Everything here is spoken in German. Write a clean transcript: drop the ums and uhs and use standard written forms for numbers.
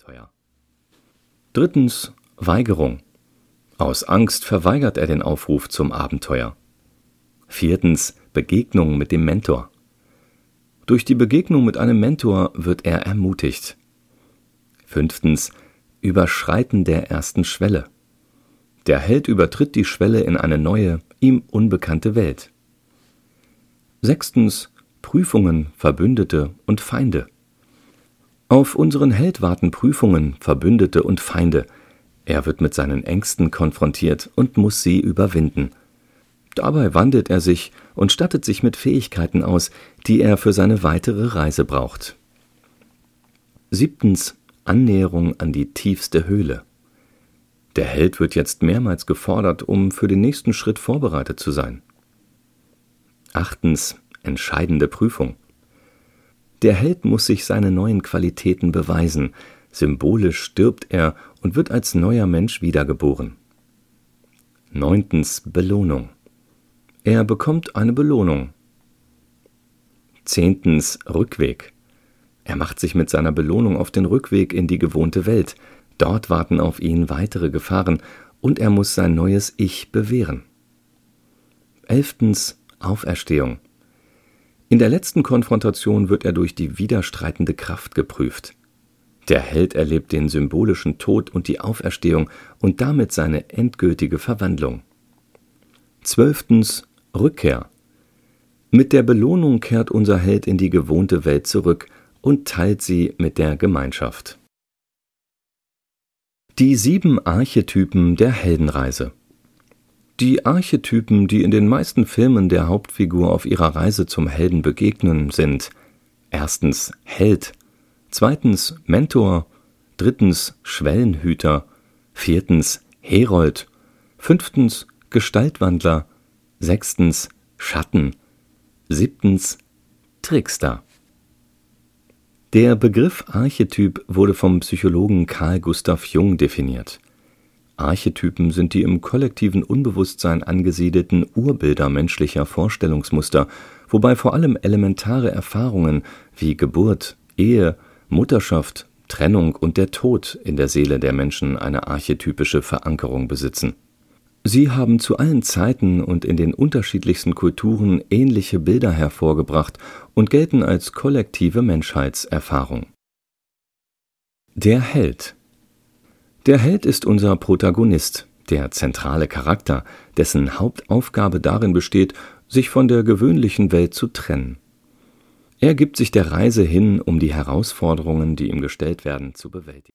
Abenteuer. Drittens Weigerung. Aus Angst verweigert er den Aufruf zum Abenteuer. Viertens Begegnung mit dem Mentor. Durch die Begegnung mit einem Mentor wird er ermutigt. Fünftens Überschreiten der ersten Schwelle. Der Held übertritt die Schwelle in eine neue, ihm unbekannte Welt. Sechstens Prüfungen, Verbündete und Feinde. Auf unseren Held warten Prüfungen, Verbündete und Feinde. Er wird mit seinen Ängsten konfrontiert und muss sie überwinden. Dabei wandelt er sich und stattet sich mit Fähigkeiten aus, die er für seine weitere Reise braucht. Siebtens Annäherung an die tiefste Höhle. Der Held wird jetzt mehrmals gefordert, um für den nächsten Schritt vorbereitet zu sein. Achtens entscheidende Prüfung. Der Held muss sich seine neuen Qualitäten beweisen. Symbolisch stirbt er und wird als neuer Mensch wiedergeboren. Neuntens Belohnung. Er bekommt eine Belohnung. Zehntens Rückweg. Er macht sich mit seiner Belohnung auf den Rückweg in die gewohnte Welt. Dort warten auf ihn weitere Gefahren und er muss sein neues Ich bewähren. 11. Auferstehung. In der letzten Konfrontation wird er durch die widerstreitende Kraft geprüft. Der Held erlebt den symbolischen Tod und die Auferstehung und damit seine endgültige Verwandlung. 12. Rückkehr. Mit der Belohnung kehrt unser Held in die gewohnte Welt zurück und teilt sie mit der Gemeinschaft. Die 7 Archetypen der Heldenreise. Die Archetypen, die in den meisten Filmen der Hauptfigur auf ihrer Reise zum Helden begegnen, sind: 1. Held, 2. Mentor, 3. Schwellenhüter, 4. Herold, 5. Gestaltwandler, 6. Schatten, 7. Trickster. Der Begriff Archetyp wurde vom Psychologen Carl Gustav Jung definiert. Archetypen sind die im kollektiven Unbewusstsein angesiedelten Urbilder menschlicher Vorstellungsmuster, wobei vor allem elementare Erfahrungen wie Geburt, Ehe, Mutterschaft, Trennung und der Tod in der Seele der Menschen eine archetypische Verankerung besitzen. Sie haben zu allen Zeiten und in den unterschiedlichsten Kulturen ähnliche Bilder hervorgebracht und gelten als kollektive Menschheitserfahrung. Der Held. Der Held ist unser Protagonist, der zentrale Charakter, dessen Hauptaufgabe darin besteht, sich von der gewöhnlichen Welt zu trennen. Er gibt sich der Reise hin, um die Herausforderungen, die ihm gestellt werden, zu bewältigen.